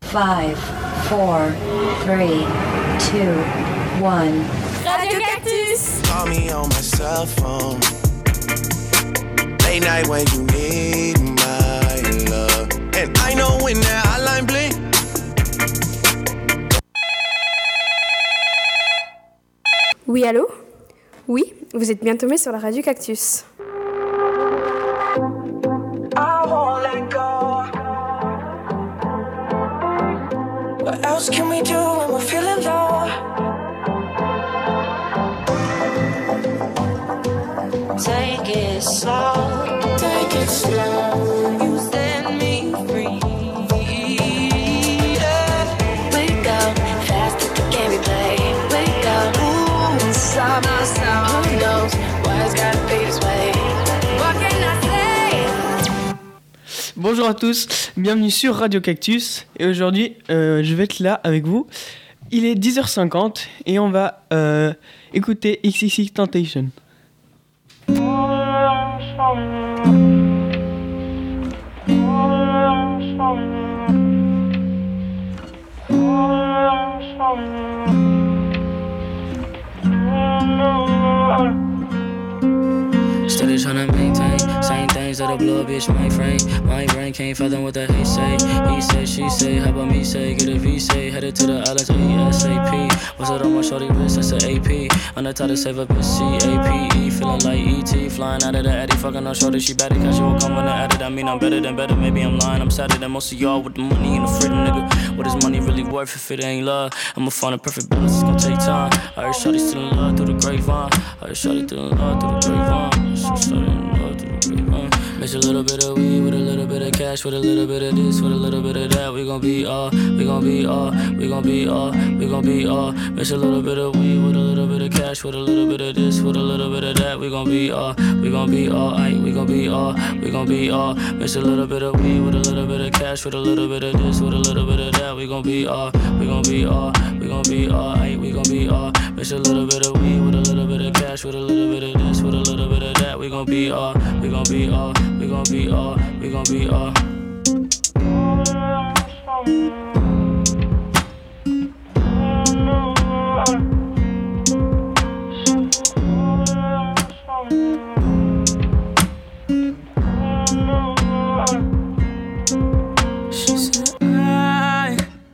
5, 4, 3, 2, 1. Radio Cactus! Call me on my cell phone. Late night when you need my love. And I know when that hotline bling. Oui, allô? Oui, vous êtes bien tombé sur la Radio Cactus. I won't let go. What else can we do when we're feeling low? Take it slow, take it slow. You set me free. Wake up, fast that you can't replay. Wake up, ooh, inside myself. Who knows why it's gotta be this way? What can I say? Bonjour à tous, bienvenue sur Radio Cactus. Et aujourd'hui, je vais être là avec vous. Il est 10h50 et on va écouter XXXTentacion. Steady tryna maintain, same things that'll blow a bitch my frame. My brain can't fathom what the hate say. He say, she say, how about me say? Get a V say, headed to the islands ASAP. What's it on my shorty wrist? That's an AP. On the top to save a bitch CAPE. Feeling like ET, flying out of the Addy. Fucking on shorty, she better cause she will come when I added. I mean I'm better than better, maybe I'm lying. I'm sadder than most of y'all with the money and the freedom, nigga. What is money really worth if it ain't love? I'ma find a perfect balance, it's gonna take time. I heard shorty still in love through the grapevine. I heard shorty still in love through the grapevine. She started in love through the grapevine. Mix a little bit of weed with a little bit of cash, with a little bit of this, with a little bit of that. We gon' be all, we gon' be all, we gon' be all, we gon' be all. Mix a little bit of weed with a little bit of cash, with a little bit of this, with a little bit of that. We gon' be all, we gon' be all, aight, we gon' be all, we gon' be all. Mix a little bit of weed with a little bit of cash, with a little bit of this, with a little bit of that. We gon' be all, we gon' be all, we gon' be all, aight, we gon' be all. Mix a little bit of weed with a little bit of cash, with a little bit of this, with a little bit of that. We gon' be all, we gon' be all, we gon' be all, we gon' be all. She said, I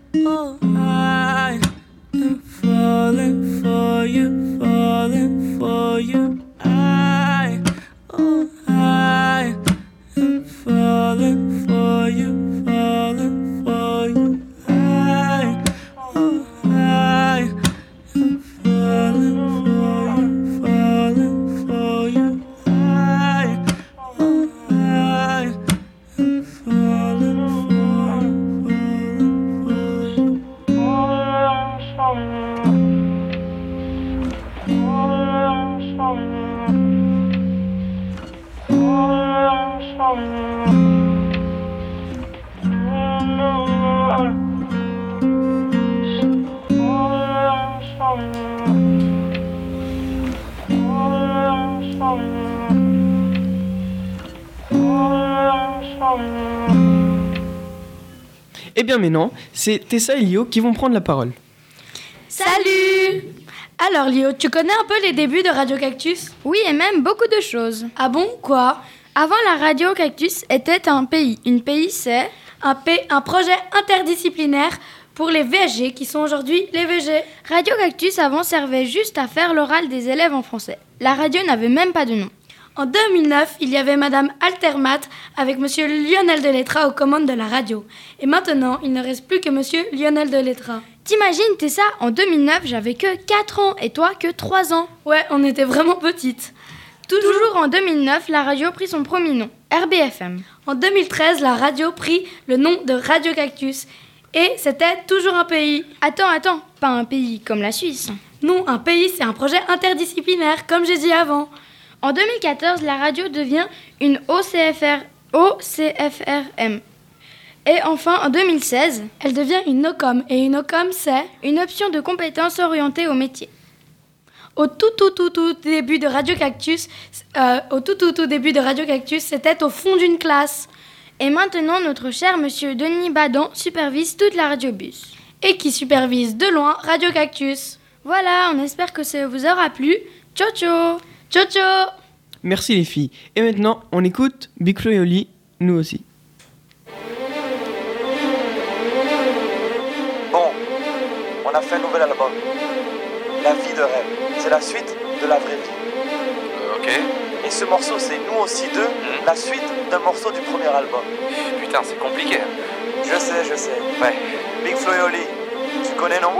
am falling for you, falling for you. I am falling for you, falling for you. I am falling for you, falling for you. I am falling for Eh bien mais non, c'est Tessa et Lio qui vont prendre la parole. Salut! Alors Lio, tu connais un peu les débuts de Radio Cactus? Oui, et même beaucoup de choses. Ah bon? Quoi? Avant, la Radio Cactus était un pays. Une pays, c'est un projet interdisciplinaire pour les VSG qui sont aujourd'hui les VG. Radio Cactus avant servait juste à faire l'oral des élèves en français. La radio n'avait même pas de nom. En 2009, il y avait Madame Altermat avec Monsieur Lionel Delettra aux commandes de la radio. Et maintenant, il ne reste plus que Monsieur Lionel Delettra. T'imagines, Tessa, en 2009, j'avais que 4 ans et toi que 3 ans. Ouais, on était vraiment petites. Toujours en 2009, la radio prit son premier nom, RBFM. En 2013, la radio prit le nom de Radio Cactus. Et c'était toujours un pays. Attends, pas un pays comme la Suisse. Non, un pays, c'est un projet interdisciplinaire, comme j'ai dit avant. En 2014, la radio devient une OCFRM. Et enfin, en 2016, elle devient une OCOM. Et une OCOM, c'est une option de compétences orientées au métier. Au tout début de Radio Cactus, c'était au fond d'une classe. Et maintenant, notre cher monsieur Denis Badan supervise toute la radiobus. Et qui supervise de loin Radio Cactus. Voilà, on espère que ça vous aura plu. Ciao ciao. Ciao ciao. Merci les filles. Et maintenant, on écoute Big Flo et Oli, nous aussi. Bon, on a fait un nouvel album. La vie de rêve. C'est la suite de la vraie vie. Ok. Et ce morceau, c'est nous aussi deux, la suite d'un morceau du premier album. Putain, c'est compliqué. Je sais. Ouais. Big Flo et Oli, tu connais, non?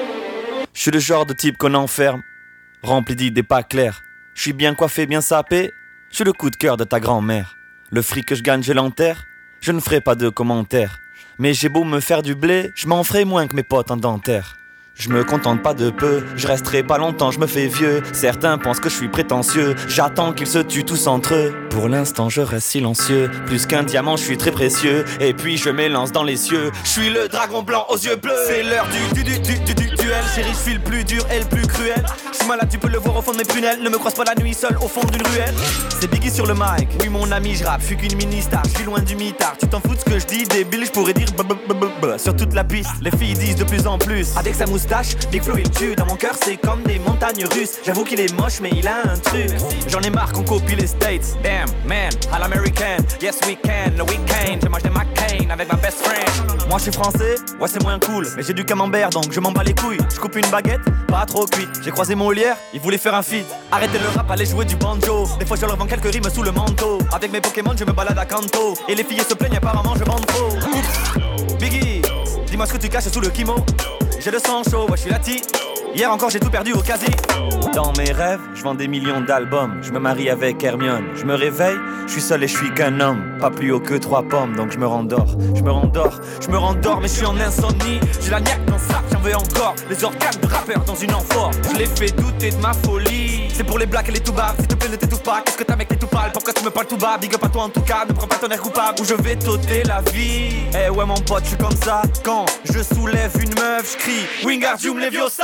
Je suis le genre de type qu'on enferme, rempli d'idées pas claires. Je suis bien coiffé, bien sapé. Je suis le coup de cœur de ta grand-mère. Le fric que je gagne, je l'enterre. Je ne ferai pas de commentaires. Mais j'ai beau me faire du blé, je m'en ferai moins que mes potes en dentaire. Je me contente pas de peu, je resterai pas longtemps, je me fais vieux. Certains pensent que je suis prétentieux, j'attends qu'ils se tuent tous entre eux. Pour l'instant je reste silencieux, plus qu'un diamant je suis très précieux. Et puis je m'élance dans les cieux, je suis le dragon blanc aux yeux bleus. C'est l'heure du duel, chérie je suis le plus dur et le plus cruel. Je suis malade, tu peux le voir au fond de mes prunelles, ne me croise pas la nuit seul au fond d'une ruelle. C'est Biggie sur le mic, oui mon ami je rappe, je suis qu'une mini-star, je suis loin du mitard. Tu t'en fous de ce que je dis, débile, je pourrais dire sur toute la piste. Les filles disent de plus en plus, avec sa moustache, Big Flo il tue, dans mon cœur c'est comme des montagnes russes. J'avoue qu'il est moche mais il a un truc. J'en ai marre qu'on copie les States. Damn man, à l'american, yes we can, le week-end. Je mange des McCain avec ma best friend. Moi je suis français, ouais c'est moins cool, mais j'ai du camembert donc je m'en bats les couilles. Je coupe une baguette, pas trop cuite. J'ai croisé Molière, il voulait faire un feat. Arrêtez le rap, allez jouer du banjo. Des fois je leur vends quelques rimes sous le manteau. Avec mes Pokémon je me balade à Kanto. Et les filles se plaignent apparemment je vends trop. Oups. Biggie, dis-moi ce que tu caches sous le kimo. J'ai le sang chaud, ouais je suis la tea. Hier encore j'ai tout perdu au quasi. Dans mes rêves, je vends des millions d'albums. Je me marie avec Hermione. Je me réveille, je suis seul et je suis qu'un homme. Pas plus haut que 3 pommes, donc je me rendors. Mais je suis en insomnie. J'ai la niaque dans le sac, j'en veux encore. Les organes de rappeur dans une amphore. Je les fais douter de ma folie. C'est pour les blacks et les tout bas. S'il te plaît ne t'étouffe pas. Qu'est-ce que t'as mec t'es tout pâle? Pourquoi tu me parles tout bas? Big up à toi en tout cas, ne prends pas ton air coupable. Ou je vais t'ôter la vie. Eh ouais mon pote, je suis comme ça. Quand je soulève une meuf, je crie Wingardium Leviosa.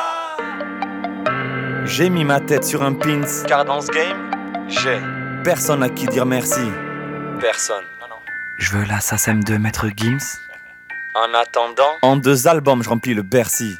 J'ai mis ma tête sur un pins, car dans ce game, j'ai personne à qui dire merci. Personne. Je veux la SACEM de Maître Gims. En attendant, en 2 albums, je remplis le Bercy.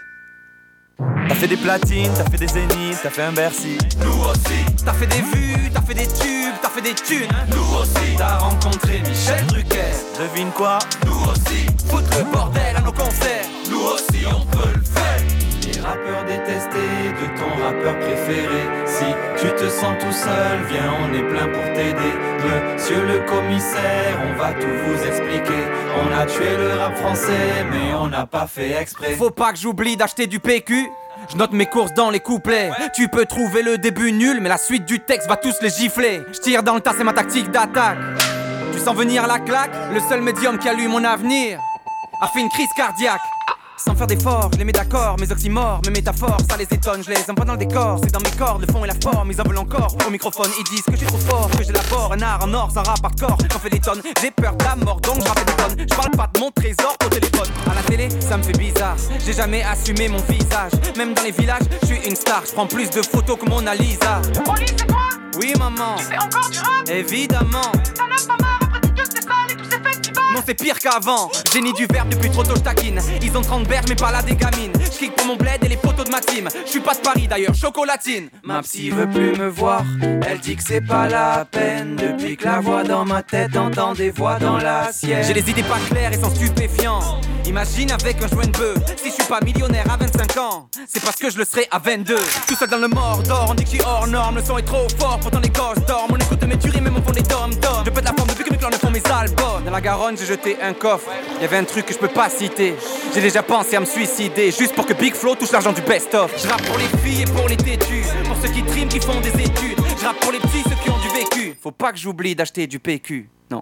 T'as fait des platines, t'as fait des zéniths, t'as fait un Bercy. Nous aussi. T'as fait des vues, t'as fait des tubes, t'as fait des thunes. Nous aussi. T'as rencontré Michel Drucker. Devine quoi? Nous aussi. Foutre le bordel à nos concerts. Nous aussi, on peut le faire. Les rappeurs détestés de ton rappeur préféré. Si tu te sens tout seul, viens, on est plein pour t'aider. Monsieur le commissaire, on va tout vous expliquer. On a tué le rap français, mais on n'a pas fait exprès. Faut pas que j'oublie d'acheter du PQ. Je note mes courses dans les couplets. Tu peux trouver le début nul, mais la suite du texte va tous les gifler. Je tire dans le tas, c'est ma tactique d'attaque. Tu sens venir la claque? Le seul médium qui a lu mon avenir a fait une crise cardiaque. Sans faire d'efforts, je les mets d'accord, mes oxymores, mes métaphores, ça les étonne, je les envoie dans le décor. C'est dans mes cordes, le fond et la forme, ils en veulent encore. Au microphone, ils disent que je suis trop fort, que j'élabore un art en or, sans rap hardcore. J'en fais des tonnes, j'ai peur de la mort, donc je rappelle des tonnes. Je parle pas de mon trésor au téléphone. À la télé, ça me fait bizarre, j'ai jamais assumé mon visage. Même dans les villages, je suis une star, je prends plus de photos que Mona Lisa. Oli, c'est toi? Oui, maman. Tu fais encore du rap? Évidemment. T'en as pas marre après toutes ces salles et tous ces festivals? Non, c'est pire qu'avant. Génie du verbe depuis trop tôt, je taquine. Ils ont 30 berges, mais pas là des gamines. Je kick pour mon bled et les poteaux de ma team. Je suis pas de Paris d'ailleurs, chocolatine. Ma psy veut plus me voir. Elle dit que c'est pas la peine. Depuis que la voix dans ma tête entend des voix dans la sienne. J'ai les idées pas claires et sont stupéfiants. Imagine avec un joint de bœuf. Si je suis pas millionnaire à 25 ans, c'est parce que je le serai à 22. Tout seul dans le Mordor, on dit que je suis hors norme. Le son est trop fort, pourtant les gosses dorment. On écoute mes tueries, même au fond des dom-toms. Je pète la forme depuis que mes clans ne font mes albums. Dans la Garonne, j'ai jeté un coffre. Y'avait un truc que je peux pas citer. J'ai déjà pensé à me suicider, juste pour que Big Flo touche l'argent du best-of. Je rappe pour les filles et pour les têtus, pour ceux qui triment, qui font des études. Je rappe pour les petits, ceux qui ont du vécu. Faut pas que j'oublie d'acheter du PQ, non.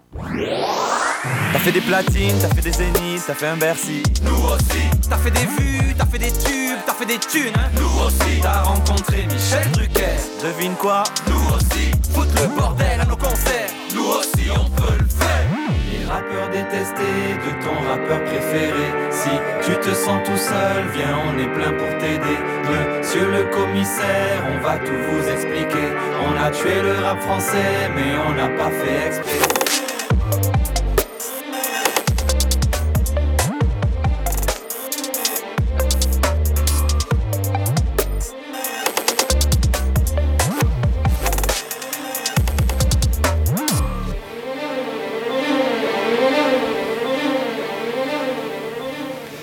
T'as fait des platines, t'as fait des zéniths, t'as fait un Bercy. Nous aussi. T'as fait des vues, t'as fait des tubes, t'as fait des thunes. Nous aussi. T'as rencontré Michel Drucker. Devine quoi? Nous aussi. Foutre le bordel à nos concerts. Nous aussi on peut le faire. Les rappeurs détestés de ton rappeur préféré. Si tu te sens tout seul, viens, on est plein pour t'aider. Monsieur le commissaire, on va tout vous expliquer. On a tué le rap français, mais on n'a pas fait exprès.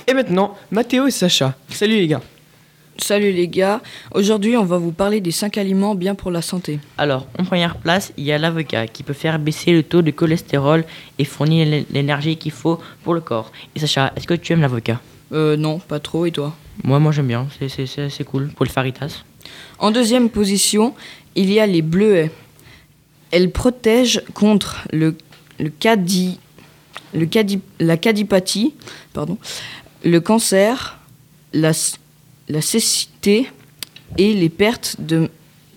Et maintenant, Mathéo et Sacha. Salut les gars. Salut les gars, aujourd'hui on va vous parler des 5 aliments bien pour la santé. Alors, en première place, il y a l'avocat qui peut faire baisser le taux de cholestérol et fournir l'énergie qu'il faut pour le corps. Et Sacha, est-ce que tu aimes l'avocat ? Non, pas trop, et toi ? Moi j'aime bien, c'est cool pour le faritas. En deuxième position, il y a les bleuets. Elles protègent contre la cadipatie, le cancer, la cécité et les pertes de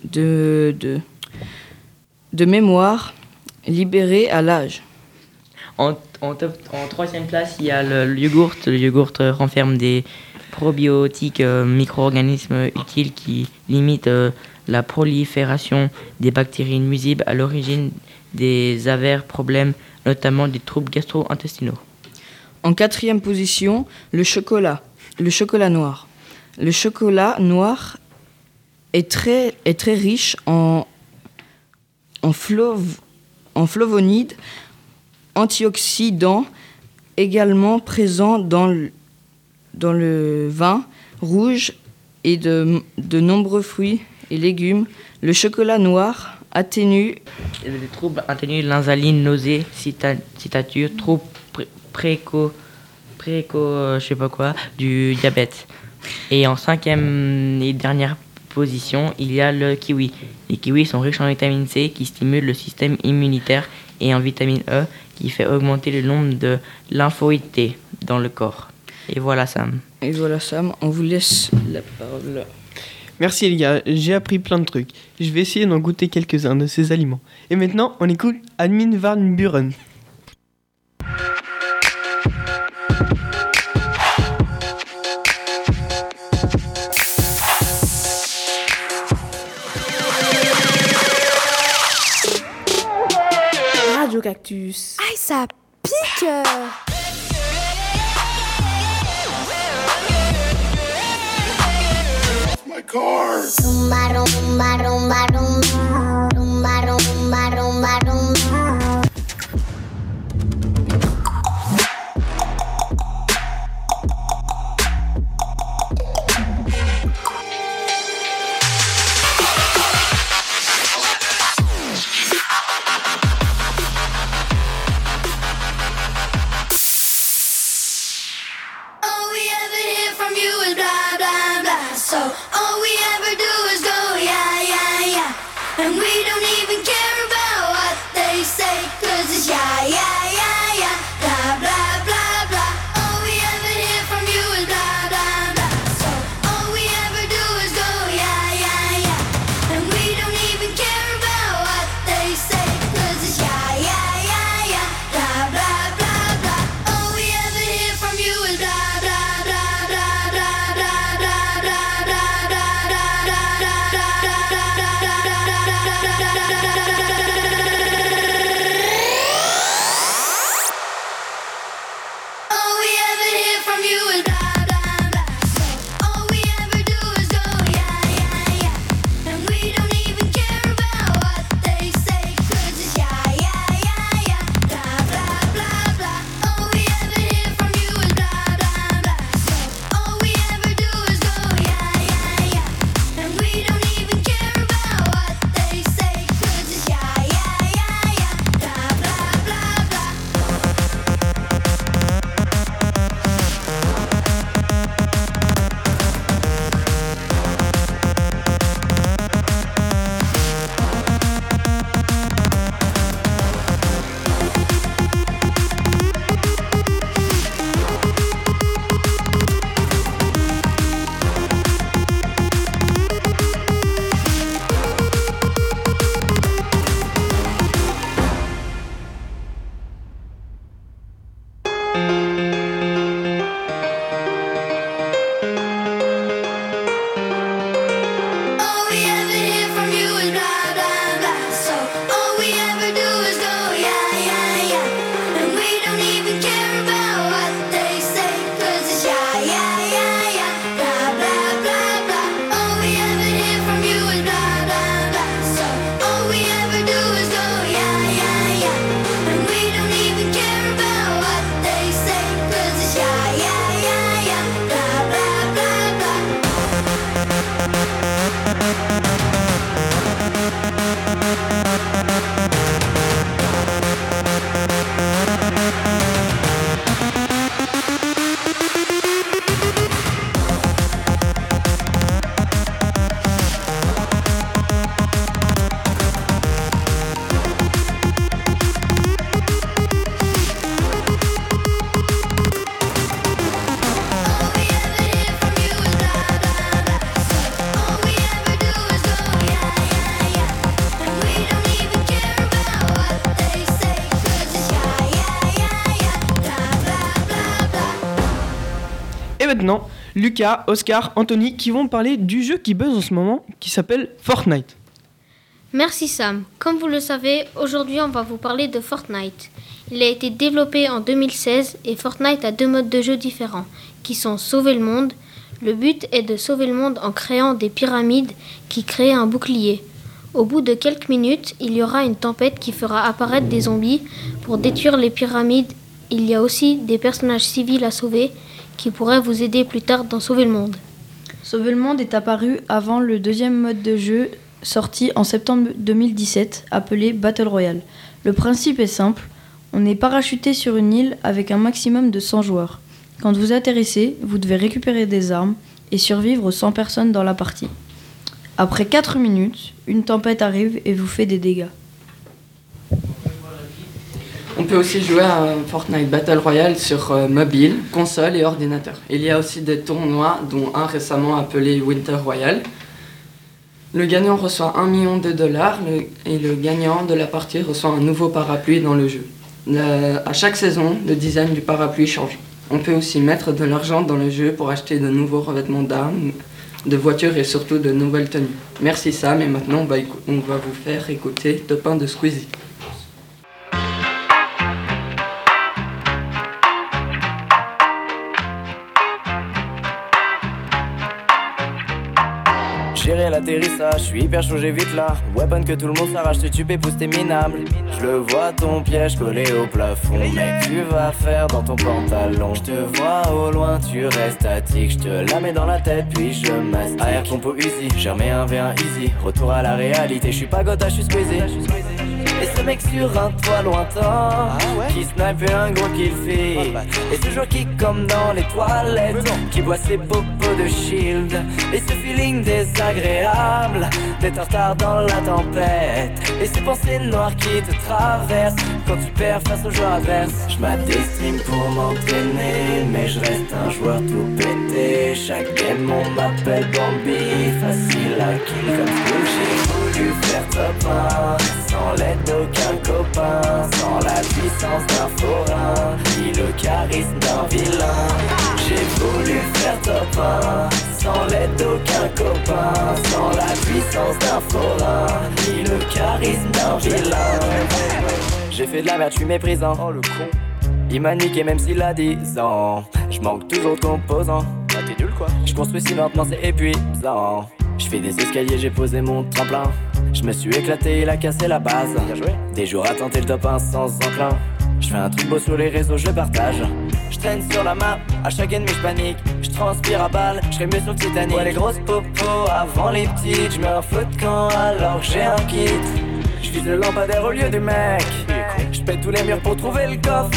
mémoire libérées à l'âge. En troisième place, il y a le yogourt. Le yogourt renferme des probiotiques, micro-organismes utiles qui limitent la prolifération des bactéries nuisibles à l'origine des sévères problèmes, notamment des troubles gastro-intestinaux. En quatrième position, le chocolat noir. Le chocolat noir est très riche en flavonides, antioxydants, également présents dans le vin rouge et de nombreux fruits et légumes. Le chocolat noir atténue les troubles, atténue l'insuline, nausée, citature, troubles du diabète. Et en cinquième et dernière position, il y a le kiwi. Les kiwis sont riches en vitamine C qui stimule le système immunitaire et en vitamine E qui fait augmenter le nombre de lymphoïdes T dans le corps. Et voilà Sam, on vous laisse la parole. Merci les gars, j'ai appris plein de trucs. Je vais essayer d'en goûter quelques-uns de ces aliments. Et maintenant, on écoute Armin van Buuren. Radio Cactus. Aïe, ça pique. My car. And we don't even care about what they say, 'cause it's yeah, yeah, yeah, yeah, blah, blah, blah, blah. All we ever hear from you is blah, blah, blah. So all we ever do is go yeah, yeah, yeah. And we don't even care about what they say, 'cause it's yeah, yeah, yeah, yeah, blah, blah, blah, blah. All we ever hear from you is blah, blah, blah, blah, blah, blah, blah, blah, blah, blah, blah, blah, blah, blah. maintenant, Lucas, Oscar, Anthony qui vont parler du jeu qui buzz en ce moment, qui s'appelle Fortnite. Merci Sam. Comme vous le savez, aujourd'hui on va vous parler de Fortnite. Il a été développé en 2016 et Fortnite a 2 modes de jeu différents, qui sont sauver le monde. Le but est de sauver le monde en créant des pyramides qui créent un bouclier. Au bout de quelques minutes, il y aura une tempête qui fera apparaître des zombies pour détruire les pyramides. Il y a aussi des personnages civils à sauver qui pourraient vous aider plus tard dans Sauver le monde. Sauver le monde est apparu avant le 2e mode de jeu sorti en septembre 2017, appelé Battle Royale. Le principe est simple, on est parachuté sur une île avec un maximum de 100 joueurs. Quand vous atterrissez, vous devez récupérer des armes et survivre aux 100 personnes dans la partie. Après 4 minutes, une tempête arrive et vous fait des dégâts. On peut aussi jouer à Fortnite Battle Royale sur mobile, console et ordinateur. Il y a aussi des tournois, dont un récemment appelé Winter Royale. Le gagnant reçoit $1 million et le gagnant de la partie reçoit un nouveau parapluie dans le jeu. À chaque saison, le design du parapluie change. On peut aussi mettre de l'argent dans le jeu pour acheter de nouveaux revêtements d'armes, de voitures et surtout de nouvelles tenues. Merci Sam et maintenant on va vous faire écouter Top 1 de Squeezie. Gérer l'atterrissage, je suis hyper chaud, j'ai vite là. Weapon que tout le monde s'arrache, tu peux pousser minable. Je le vois ton piège collé au plafond. Mec, tu vas faire dans ton pantalon. Je te vois au loin, tu restes statique. Je te la mets dans la tête, puis je mastique. Air compo Uzi, j'ai remis un V1 easy. Retour à la réalité, je suis pas Gotha, je suis Squeezie. Et ce mec sur un toit lointain qui snipe un gros kill fait. Et ce joueur qui comme dans les toilettes qui boit ses popos de shield. Et ce feeling désagréable d'être en retard dans la tempête. Et ces pensées noires qui te traversent quand tu perds face aux joueurs adverses. Je m'adestime pour m'entraîner, mais je reste un joueur tout pété. Chaque game on m'appelle Bambi, facile à kill comme Squeezie. J'ai voulu faire top 1 sans l'aide d'aucun copain, sans la puissance d'un forain, ni le charisme d'un vilain. J'ai voulu faire top 1 sans l'aide d'aucun copain, sans la puissance d'un forain, ni le charisme d'un vilain. J'ai fait de la merde, je suis méprisant. Oh le con. Il m'a niqué même s'il a 10 ans. Je manque toujours de composants. Ah t'es nul quoi. Je construis si lentement c'est épuisant. Je fais des escaliers, j'ai posé mon tremplin. Je me suis éclaté, il a cassé la base. Bien joué. Des jours à tenter le top 1 sans enclin. Je fais un truc beau sur les réseaux, je le partage. Je traîne sur la map, à chaque ennemi je panique. Je transpire à balle, je serais mieux sur le Titanic. Ouais les grosses popos avant les petites. Je mets un feu de camp alors que j'ai un kit. Je vise le lampadaire au lieu du mec. Je pète tous les murs pour trouver le coffre.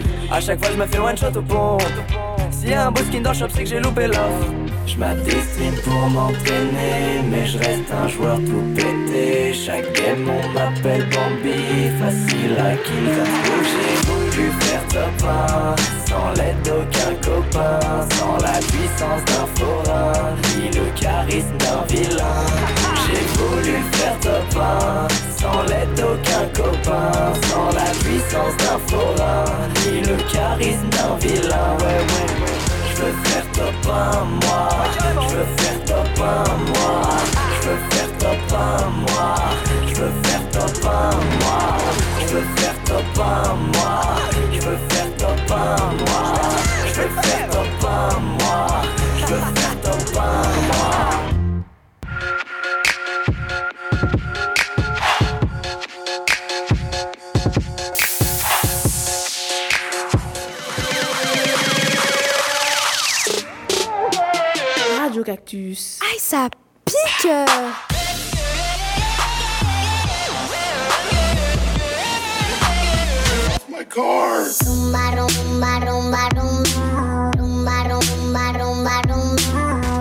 À chaque fois je me fais one shot au pont. S'il y a un beau skin dans le shop c'est que j'ai loupé l'offre. Je m'adestime pour m'entraîner, mais je reste un joueur tout pété. Chaque game on m'appelle Bambi, facile à kill comme j'ai voulu faire top 1 sans l'aide d'aucun copain, sans la puissance d'un forain, ni le charisme d'un vilain. J'ai voulu faire top 1 sans l'aide d'aucun copain, sans la puissance d'un forain, ni le charisme d'un vilain. Ouais. Je veux faire top 1 moi, je veux faire top 1 moi, je veux faire top 1 moi, je veux faire top 1 moi, je veux faire top 1 moi, je veux faire top 1 moi, je veux faire top 1 moi, je veux faire top 1 moi. Cactus. Aïe, ça pique. My car. Rumba, rumba, rumba, rumba. Rumba, rumba, rumba, rumba.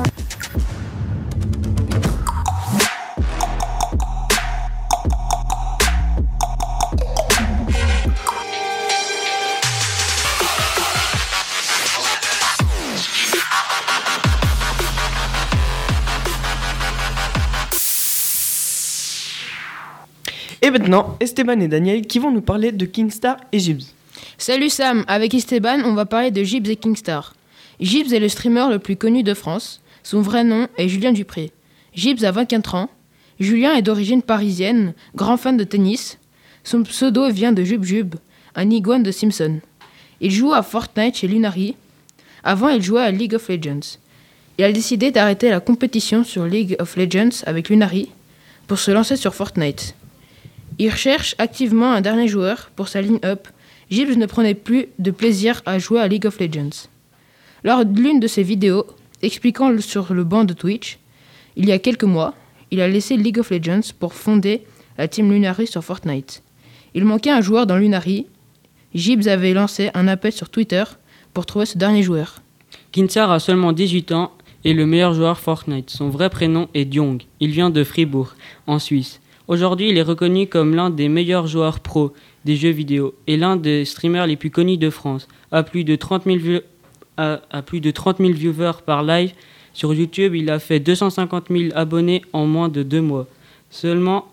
Et maintenant, Esteban et Daniel qui vont nous parler de Kingstar et Gibbs. Salut Sam, avec Esteban, on va parler de Gibbs et Kingstar. Gibbs est le streamer le plus connu de France. Son vrai nom est Julien Dupré. Gibbs a 24 ans. Julien est d'origine parisienne, grand fan de tennis. Son pseudo vient de Jub Jub, un iguane de Simpson. Il joue à Fortnite chez Lunari. Avant, il jouait à League of Legends. Il a décidé d'arrêter la compétition sur League of Legends avec Lunari pour se lancer sur Fortnite. Il recherche activement un dernier joueur pour sa line-up. Gibbs ne prenait plus de plaisir à jouer à League of Legends. Lors de l'une de ses vidéos expliquant sur le banc de Twitch, il y a quelques mois, il a laissé League of Legends pour fonder la team Lunari sur Fortnite. Il manquait un joueur dans Lunari. Gibbs avait lancé un appel sur Twitter pour trouver ce dernier joueur. Kinsar a seulement 18 ans et le meilleur joueur Fortnite. Son vrai prénom est Diong. Il vient de Fribourg, en Suisse. Aujourd'hui, il est reconnu comme l'un des meilleurs joueurs pro des jeux vidéo et l'un des streamers les plus connus de France. À plus de 30 000 viewers par live sur YouTube, il a fait 250 000 abonnés en moins de 2 mois. Seulement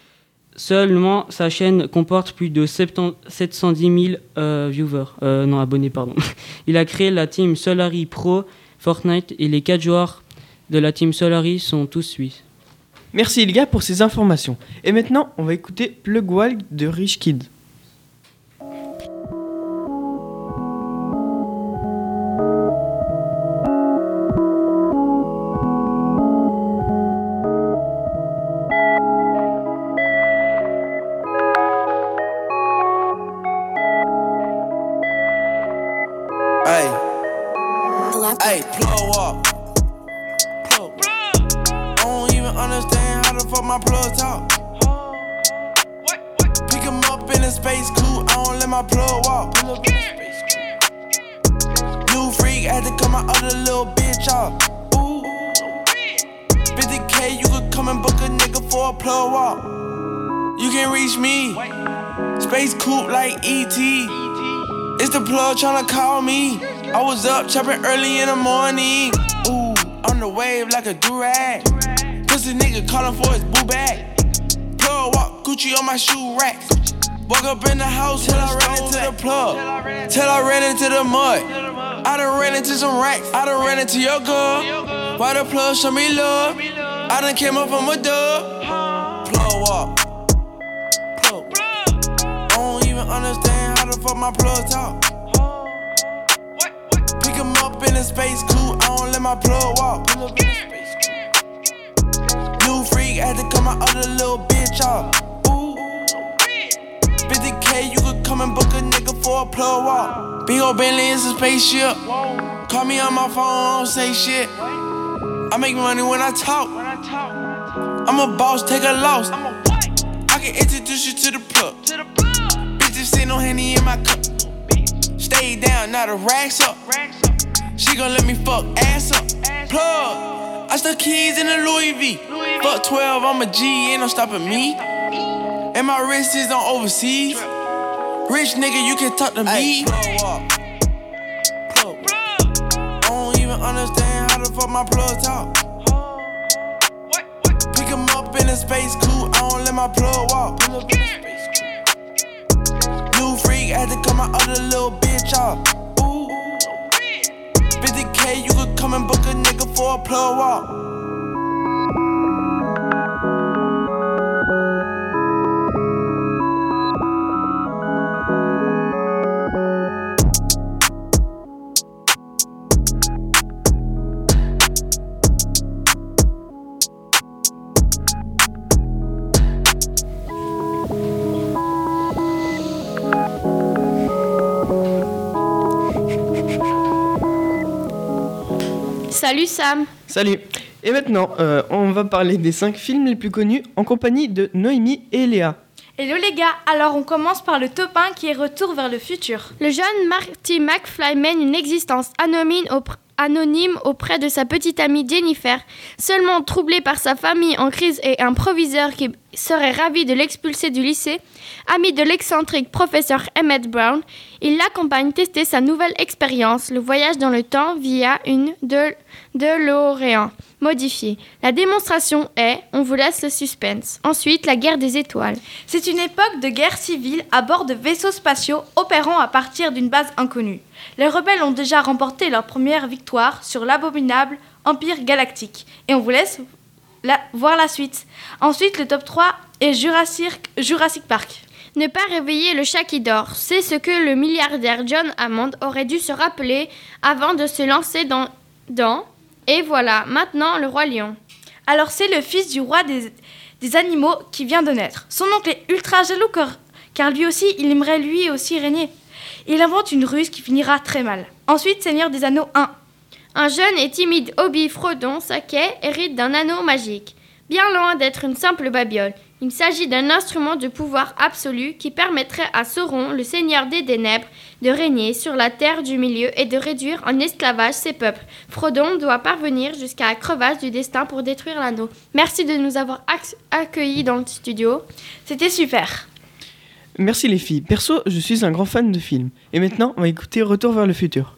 sa chaîne comporte plus de 710 000 abonnés. Il a créé la team Solari Pro Fortnite et les 4 joueurs de la team Solari sont tous suisses. Merci les gars pour ces informations. Et maintenant, on va écouter Plug Wild de Rich Kid. Hey, plug up. I don't even understand how the fuck my plug talk. Pick him up in a space coupe, I don't let my plug walk. New freak, had to cut my other little bitch off. Ooh. 50K, you could come and book a nigga for a plug walk. You can reach me. Space coupe like E.T. It's the plug tryna call me. I was up chopping early in the morning. Ooh, on the wave like a durag. Pussy nigga calling for his boo bag. Plug walk, Gucci on my shoe rack. Walk up in the house till I ran into the plug. Till I ran into the mud. I done ran into some racks. I done ran into your girl. Why the plug show me love? I done came up from a dub. Plug walk. Plug. I don't even understand how the fuck my plug talk. Pick him up in a space coupe, I don't let my plug walk. New freak, had to cut my other little bitch off. Ooh. 50K, you could come and book a nigga for a plug walk. Big ol' Bentley is a spaceship. Call me on my phone, I don't say shit. I make money when I talk. I'm a boss, take a loss. I can introduce you to the plug. Bitches say no Henny in my cup. Stay down, now the racks up. She gon' let me fuck ass up. Plug, I stuck keys in the Louis V. Fuck 12, I'm a G, ain't no stopping me. And my wrist is on overseas. Rich nigga, you can talk to me. Plug up. Plug. I don't even understand how the fuck my plug talk. Pick him up in a space coupe, I don't let my plug walk. New freak, had to cut my other little bitch off. Ooh. 50K, you could come and book a nigga for a plug walk. Salut Sam. Salut. Et maintenant, on va parler des 5 films les plus connus en compagnie de Noémie et Léa. Hello les gars, alors on commence par le top 1 qui est Retour vers le futur. Le jeune Marty McFly mène une existence anonyme auprès de sa petite amie Jennifer. Seulement troublé par sa famille en crise et un proviseur qui serait ravi de l'expulser du lycée, ami de l'excentrique professeur Emmett Brown, il l'accompagne tester sa nouvelle expérience, le voyage dans le temps via une DeLorean modifiée. La démonstration est, on vous laisse le suspense. Ensuite, la guerre des étoiles. C'est une époque de guerre civile à bord de vaisseaux spatiaux opérant à partir d'une base inconnue. Les rebelles ont déjà remporté leur première victoire sur l'abominable Empire Galactique. Et on vous laisse voir la suite. Ensuite, le top 3 est Jurassic Park. Ne pas réveiller le chat qui dort, c'est ce que le milliardaire John Hammond aurait dû se rappeler avant de se lancer dans... Et voilà, maintenant le roi lion. Alors c'est le fils du roi des animaux qui vient de naître. Son oncle est ultra jaloux car lui aussi, il aimerait lui aussi régner. Il invente une ruse qui finira très mal. Ensuite, Seigneur des Anneaux 1. Un jeune et timide Hobby Frodon Sacquet hérite d'un anneau magique. Bien loin d'être une simple babiole, il s'agit d'un instrument de pouvoir absolu qui permettrait à Sauron, le seigneur des ténèbres, de régner sur la terre du milieu et de réduire en esclavage ses peuples. Frodon doit parvenir jusqu'à la crevasse du destin pour détruire l'anneau. Merci de nous avoir accueillis dans le studio. C'était super. Merci les filles. Perso, je suis un grand fan de films. Et maintenant, on va écouter Retour vers le futur.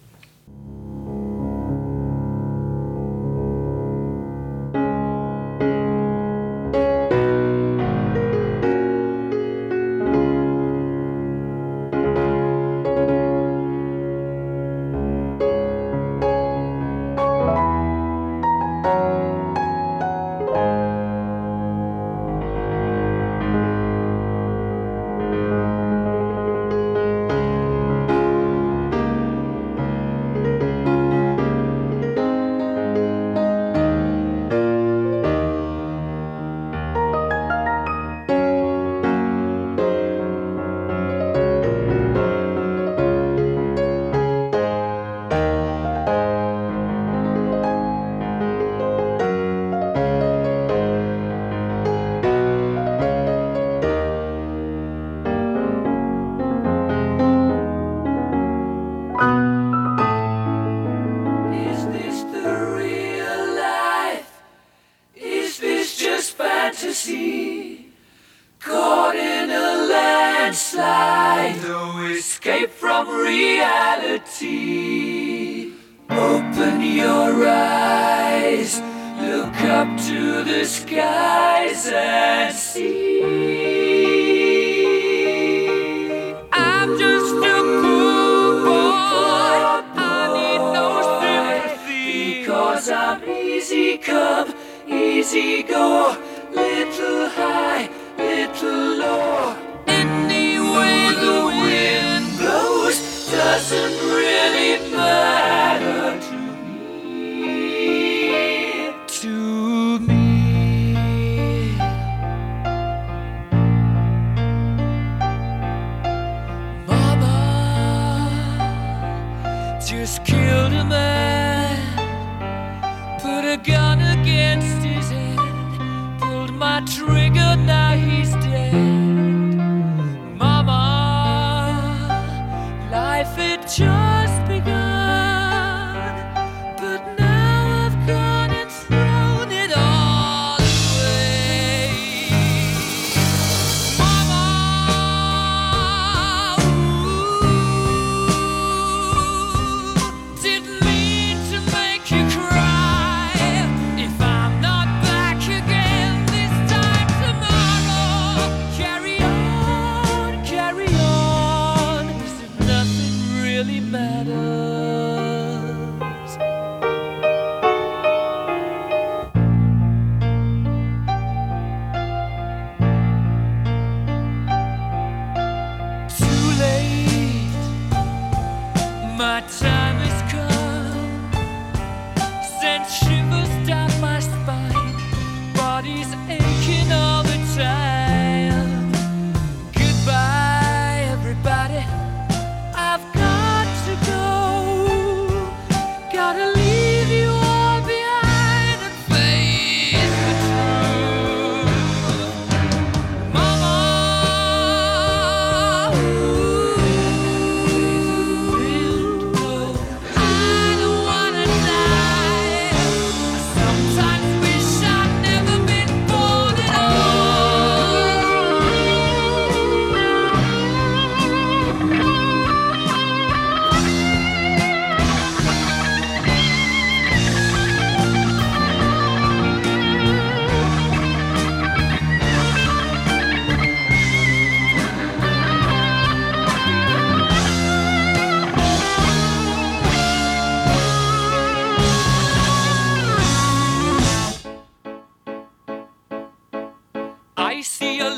Caught in a landslide, no escape from reality. Open your eyes, look up to the skies and see. I'm just a poor boy, I need no sympathy, because I'm easy come, easy go, little high, little low. Any way the wind blows doesn't really matter to me. To me. Mama just killed a man, put a gun against his head, pulled my trigger, now he's dead. Mama, life had just begun, but now I've gone and thrown it all away. Mama, didn't mean to make you cry. If I'm not back again this time tomorrow, carry on, as if nothing really matters. Too late, my time has come. Sent shivers down my spine, body's aching all the time. Goodbye, everybody, I've got to go. Gotta leave you all behind and face the truth. Mama, I don't wanna die.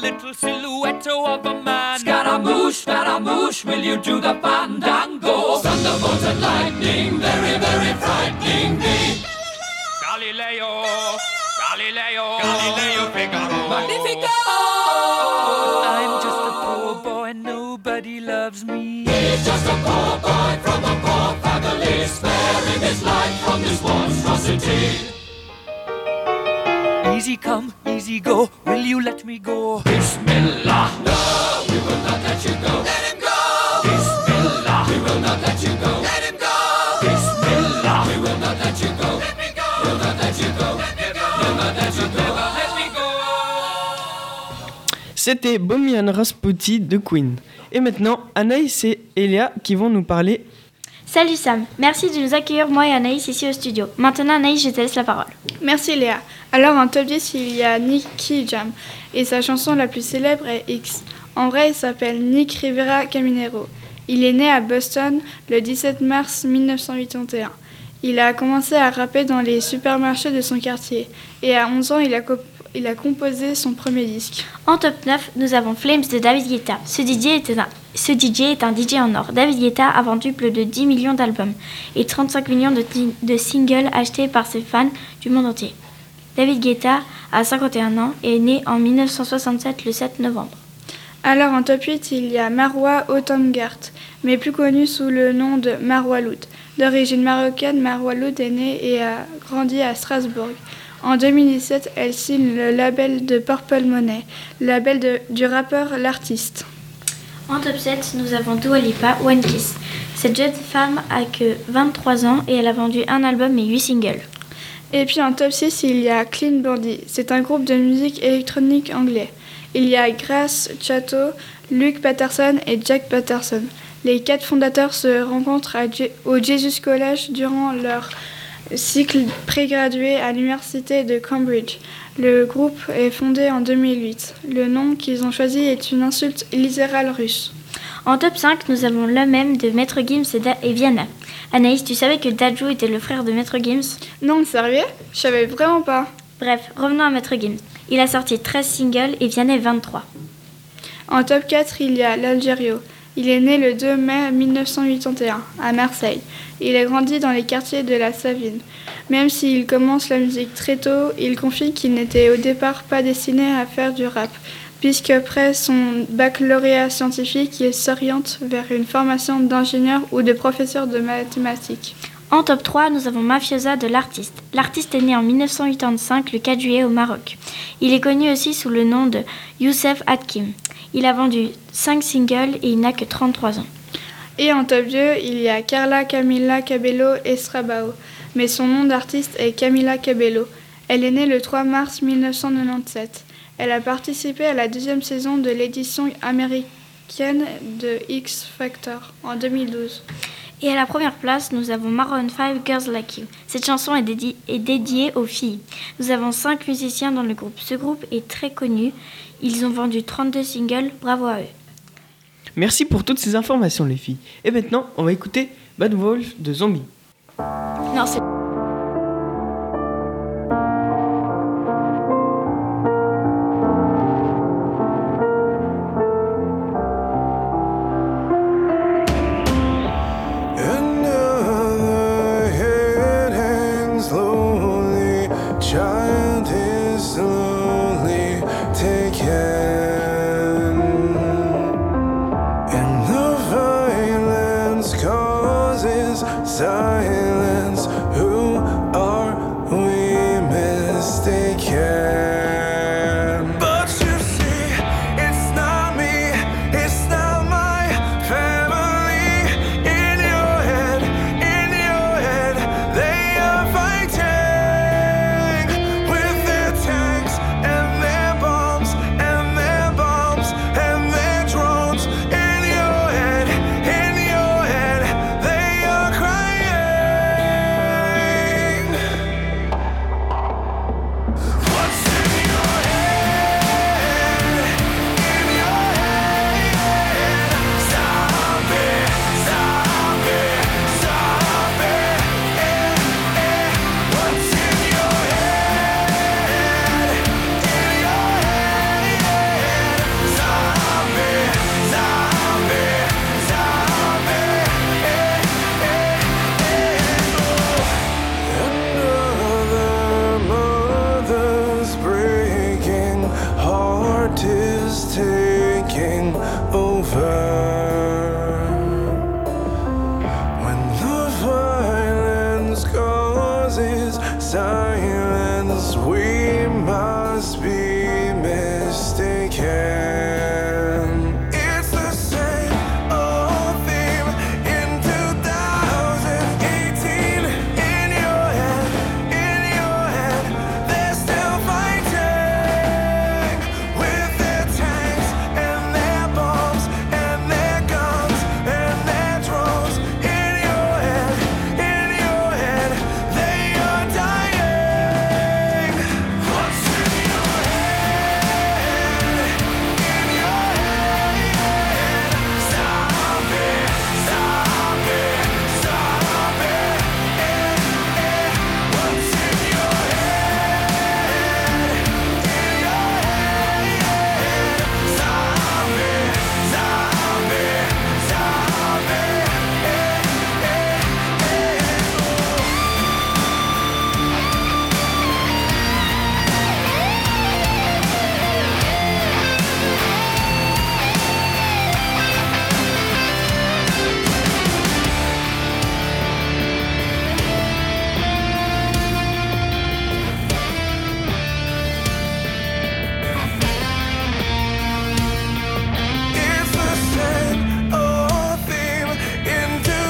little silhouette of a man. Scaramouche, will you do the fandango? Thunderbolt and lightning, very, very frightening me. Galileo, Figaro. Magnifico! I'm just a poor boy, nobody loves me. He's just a poor boy from a poor family, sparing his life from this monstrosity. Easy come, easy go, will you let me go? Bismillah, no, we will not let you go. Let him go! Bismillah, we will not let you go. Let him go! Bismillah, we will not let you go. Let me go! We'll not let you go. Let me go! We'll not let you go. Let me go! C'était Bohemian Rhapsody de Queen. Et maintenant, Anaïs et Elia qui vont nous parler. Salut Sam, merci de nous accueillir moi et Anaïs ici au studio. Maintenant Anaïs, je te laisse la parole. Merci Léa. Alors en top 10, il y a Nicky Jam et sa chanson la plus célèbre est X. En vrai, il s'appelle Nick Rivera Caminero. Il est né à Boston le 17 mars 1981. Il a commencé à rapper dans les supermarchés de son quartier et à 11 ans, il a composé son premier disque. En top 9, nous avons Flames de David Guetta. Ce DJ est un DJ en or. David Guetta a vendu plus de 10 millions d'albums et 35 millions de singles achetés par ses fans du monde entier. David Guetta a 51 ans et est né en 1967 le 7 novembre. Alors en top 8, il y a Marwa Otangart, mais plus connu sous le nom de Marwa Loud. D'origine marocaine, Marwa Loud est née et a grandi à Strasbourg. En 2017, elle signe le label de Purple Money, le label du rappeur L'Artiste. En top 7, nous avons Dua Lipa, One Kiss. Cette jeune femme a que 23 ans et elle a vendu un album et 8 singles. Et puis en top 6, il y a Clean Bandit. C'est un groupe de musique électronique anglais. Il y a Grace Chatto, Luke Patterson et Jack Patterson. Les 4 fondateurs se rencontrent au Jesus College durant leur cycle prégradué à l'université de Cambridge. Le groupe est fondé en 2008. Le nom qu'ils ont choisi est une insulte littérale russe. En top 5, nous avons le même de Maître Gims et Vianney. Anaïs, tu savais que Dadju était le frère de Maître Gims? Non, sérieux? Je savais vraiment pas. Bref, revenons à Maître Gims. Il a sorti 13 singles et Vianney 23. En top 4, il y a l'Algério. Il est né le 2 mai 1981 à Marseille. Il a grandi dans les quartiers de la Savine. Même s'il commence la musique très tôt, il confie qu'il n'était au départ pas destiné à faire du rap, puisqu'après son baccalauréat scientifique, il s'oriente vers une formation d'ingénieur ou de professeur de mathématiques. En top 3, nous avons Mafiosa de L'Artiste. L'Artiste est né en 1985, le 4 juillet au Maroc. Il est connu aussi sous le nom de Youssef Hakim. Il a vendu 5 singles et il n'a que 33 ans. Et en top 2, il y a Carla Camila Cabello Estrabao, mais son nom d'artiste est Camila Cabello. Elle est née le 3 mars 1997. Elle a participé à la 2e saison de l'édition américaine de X Factor en 2012. Et à la première place, nous avons Maroon 5 Girls Like You. Cette chanson est dédiée aux filles. Nous avons 5 musiciens dans le groupe. Ce groupe est très connu. Ils ont vendu 32 singles. Bravo à eux. Merci pour toutes ces informations, les filles. Et maintenant, on va écouter Bad Wolf de Zombie. Non, c'est... Silence, who are we mistaken? But you see, it's not me, it's not my family. In your head, they are fighting. silence, we must be mistaken. It's the same old theme in 2018. In your head, they're still fighting with their tanks and their bombs and their guns and their drones. In your head, they are dying. What's in your head? In your head. Stop it, stop it, stop it. What's in your head? In your head. Stop it, stop it, stop it. It's the same old theme in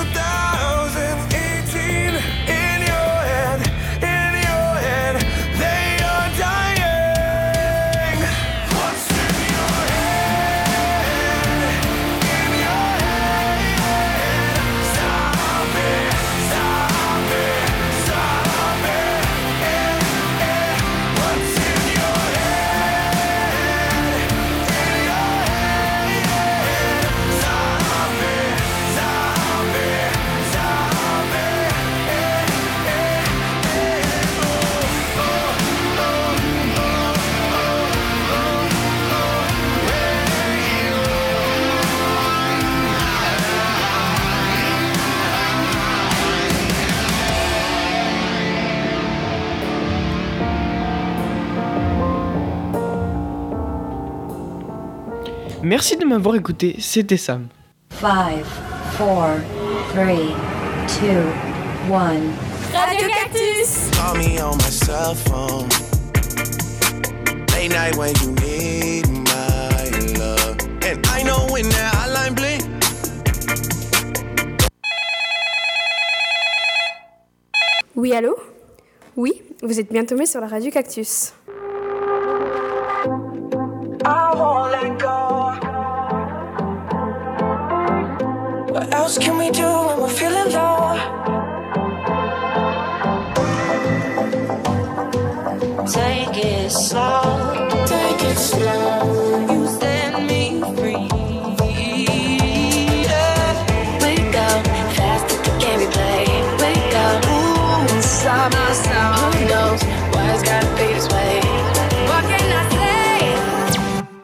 2018. In your head, they are dying. What's in your head? In your head. Stop it, stop it, stop it. What's in your head? In your head. Stop it, stop it, stop it. Merci de m'avoir écouté, c'était Sam. 5, 4, 3, 2, 1. Radio Cactus. Call me on my cell phone. Late night when you need my love. And I know when that hotline bling. Oui, allô? Oui, vous êtes bien tombé sur la radio Cactus. I won't let go. What else can we do when we're feeling low? Take it slow. Take it slow.